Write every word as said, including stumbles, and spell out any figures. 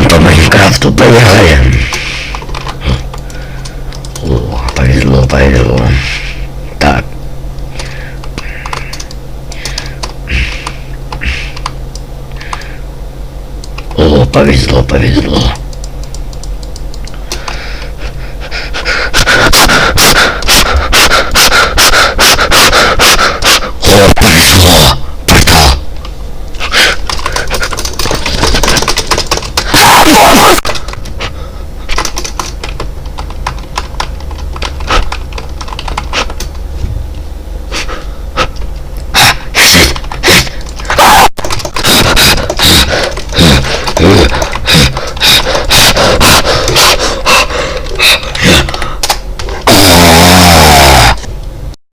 по Майнкрафту поехали. О, повезло, повезло. Так. О, повезло, повезло. О, повезло. Портал.